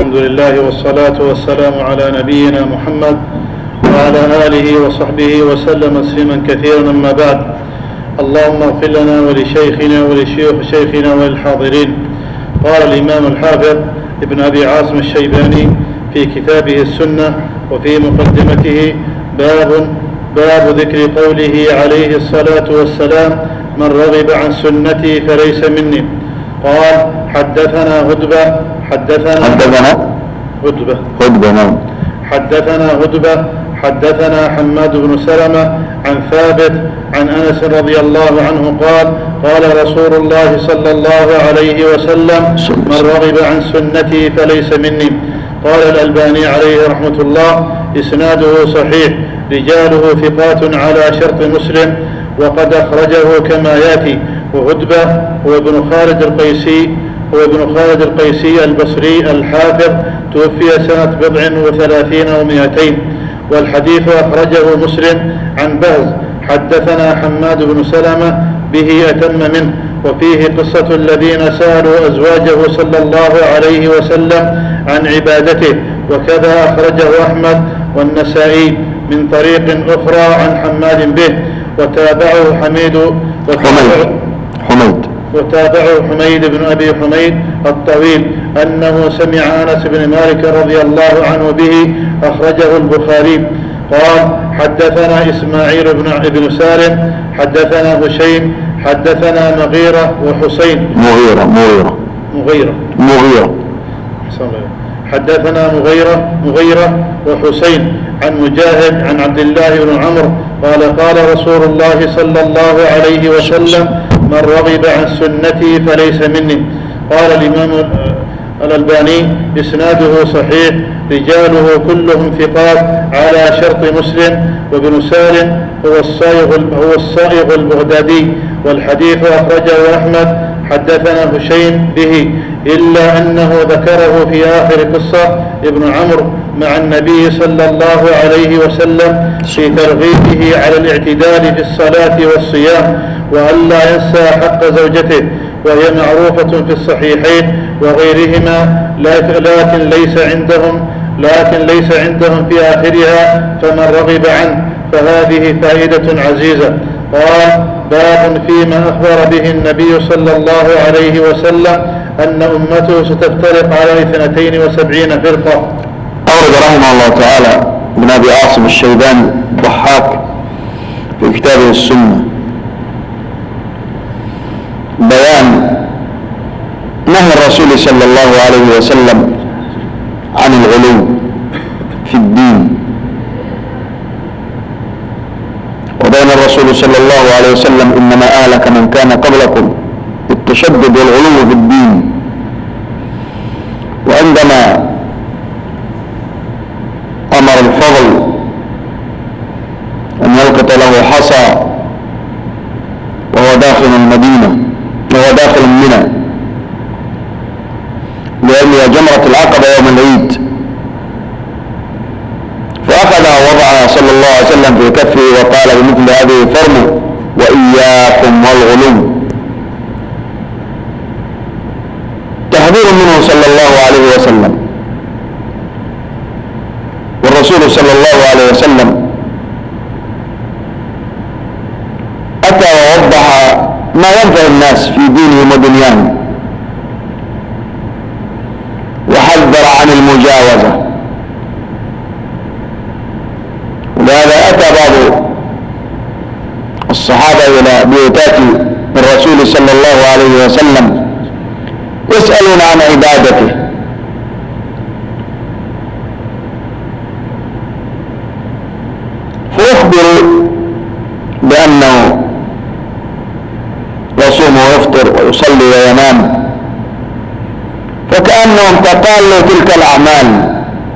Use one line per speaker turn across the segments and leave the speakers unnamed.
الحمد لله والصلاة والسلام على نبينا محمد وعلى آله وصحبه وسلم تسليما كثيرا. أما بعد، اللهم اغفر لنا ولشيخنا ولشيوخ شيخنا وللحاضرين. قال الإمام الحافظ ابن أبي عاصم الشيباني في كتابه السنة وفي مقدمته باب ذكر قوله عليه الصلاة والسلام: من رغب عن سنتي فليس مني. قال: حدثنا هدبة حدثنا حماد بن سلمة عن ثابت عن أنس رضي الله عنه قال: قال رسول الله صلى الله عليه وسلم: من رغب عن سنتي فليس مني. قال الألباني عليه رحمة الله: إسناده صحيح، رجاله ثقات على شرط مسلم، وقد أخرجه كما يأتي. وهدبة هو ابن خالد القيسي البصري الحافظ، توفي سنة 37 و200. والحديث أخرجه مسلم عن بهز: حدثنا حماد بن سلمة به أتم منه، وفيه قصة الذين سألوا أزواجه صلى الله عليه وسلم عن عبادته. وكذا أخرجه أحمد والنسائي من طريق أخرى عن حماد به. وتابعه حميد بن أبي حميد الطويل أنه سمع أنس بن مالك رضي الله عنه به، أخرجه البخاري. قال: حدثنا إسماعيل بن سالم حدثنا هشيم حدثنا مغيرة وحسين حدثنا مغيرة وحسين عن مجاهد عن عبد الله بن عمرو قال: قال رسول الله صلى الله عليه وسلم: من رغب عن سنتي فليس مني. قال الإمام الألباني: إسناده صحيح، رجاله كلهم ثقات على شرط مسلم. وابن سالم هو الصائغ البغدادي، والحديث أخرجه أحمد. حدثنا هشيم به، إلا أنه ذكره في آخر قصة ابن عمرو مع النبي صلى الله عليه وسلم في ترغيبه على الاعتدال في الصلاة والصيام، وألا ينسى حق زوجته، وهي معروفة في الصحيحين وغيرهما، لكن ليس عندهم في آخرها: فمن رغب عنه. فهذه فائدة عزيزة. قال: باب فيما أخبر به النبي صلى الله عليه وسلم أن أمته ستفترق على 72 فرقة.
أورد رحمه الله تعالى ابن أبي عاصم الشيباني الضحاك في كتابه السنة بيان نهي الرسول صلى الله عليه وسلم عن الغلو في الدين، وبين الرسول صلى الله عليه وسلم: إنما أهلك من كان قبلكم التشدد والغلو في الدين. وعندما أمر الفضل أن يلقط له حصى وهو داخل المدينة وهو داخل منى ليرمي جمرة العقبة يوم العيد، فأخذها ووضعها صلى الله عليه وسلم في كفه وقال بمثل هذه: فرموا وإياكم والغلو. تحذير منه صلى الله عليه وسلم. والرسول صلى الله عليه وسلم أتى ووضح ما ينفع الناس في دينهم ودنياهم، وحذر عن المجاوزة. ولهذا أتى بعض الصحابة إلى بيوتات الرسول صلى الله عليه وسلم يسألون عن عبادته، فأخبروا بأنه يصوم ويفطر ويصلي وينام، فكأنهم تقالوا تلك الأعمال.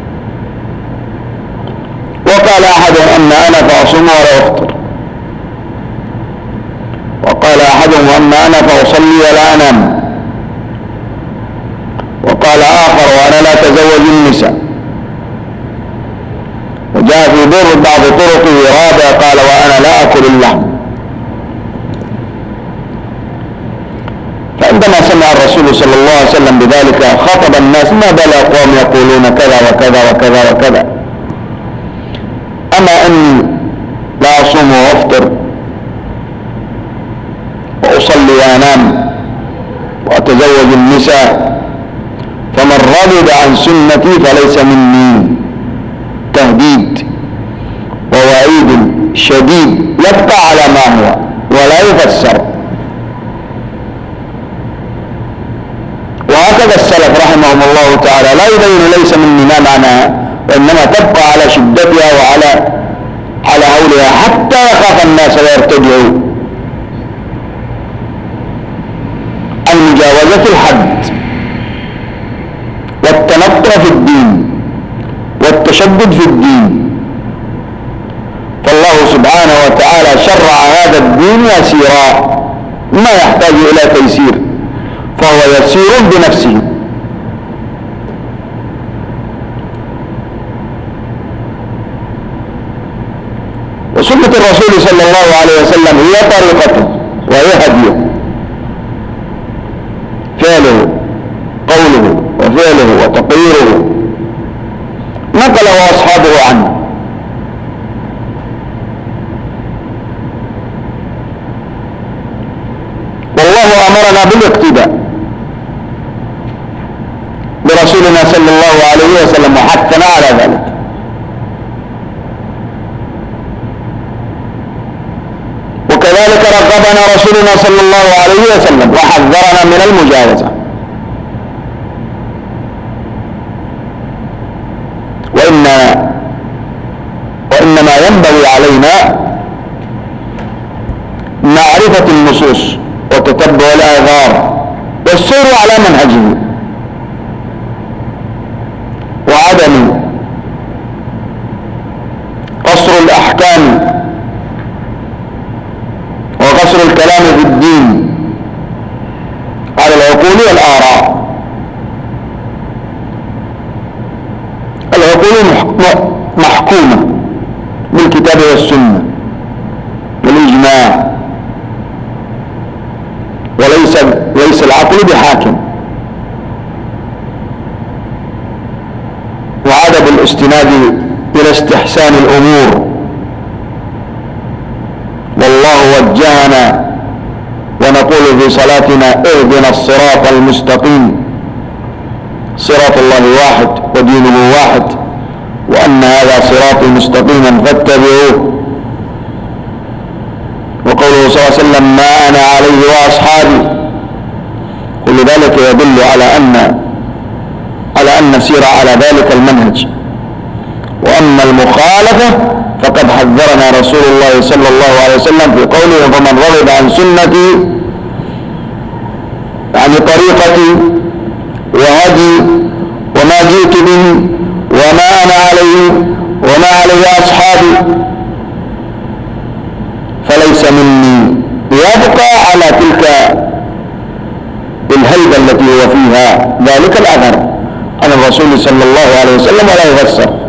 وقال أحدهم: أما أنا فأصوم ولا أفطر. وقال أحدهم: أما أنا فأصلي ولا أنام. وقال آخر: وأنا لا أتزوج النساء. وجاء في بعض طرقه رابع قال: وأنا لا أكل اللحم. فعندما سمع الرسول صلى الله عليه وسلم بذلك خطب الناس: ما بال أقوام يقولون يفعلون كذا وكذا وكذا وكذا. أما أني لا أصوم وأفطر وأصلي وأنام وأتزوج النساء، فمن رغب عن سنتي فليس مني. تهديد ووعيد شديد يبقى على ما هو ولا يفسر. وهكذا السلف رحمهم الله تعالى لا يبين ليس مني ما معناها، وإنما تبقى على شدتها وعلى هولها حتى يخاف الناس ويرتدعوا عن مجاوزة الحد والتنطع في الدين والتشدد في الدين. فالله سبحانه وتعالى شرع هذا الدين يسيرا ما يحتاج إلى تيسير، فهو يسير بنفسه. وسنة الرسول صلى الله عليه وسلم هي طريقته وهي هديه، فعله قوله وفعله وتقريره نقله أصحابه عنه. والله أمرنا بالاقتداء برسولنا صلى الله عليه وسلم وحثنا على ذلك. وكذلك رغبنا رسولنا صلى الله عليه وسلم وحذرنا من المجاوزة. وإنما ينبغي علينا معرفة النصوص وتتبع الآثار والسير على منهجه، وعدم قصر الأحكام وقصر الكلام في الدين على العقول والآراء. العقول محكومة بالكتاب والسنة والإجماع، وليس العقل بحاكم. وعدم الاستناد إلى استحسان الأمور. والله وجهنا ونقول في صلاتنا اهدنا الصراط المستقيم، صراط الله واحد ودينه واحد، وأن هذا صراطي مستقيما فاتبعوه. وقوله صلى الله عليه وسلم ما أنا عليه وأصحابي، كل ذلك يدل على أن نسير على ذلك المنهج. وأما المخالفة فقد حذرنا رسول الله صلى الله عليه وسلم في قوله فمن رغب عن سنتي، يعني طريقتي وهدي وما جئت به وما أنا عليه وما عليه أصحابي فليس مني، يبقى على تلك الهيبة التي هو فيها ذلك الأثر عن الرسول صلى الله عليه وسلم ولا يفسر.